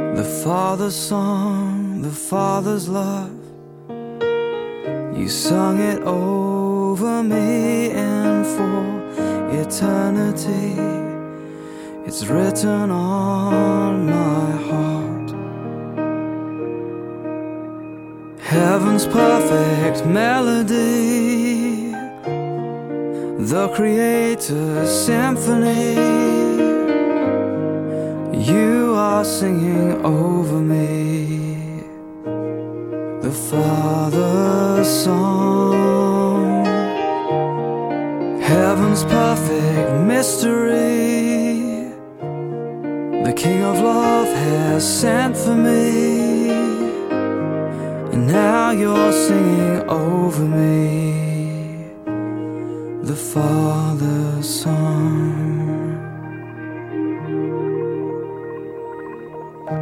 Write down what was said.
The Father's song, the Father's love, you sung it over me, and for eternity it's written on my heart. Heaven's perfect melody, the Creator's symphony, you are singing over me. The Father's song, heaven's perfect mystery, the King of love has sent for me, and now you're singing over me. The Father's song.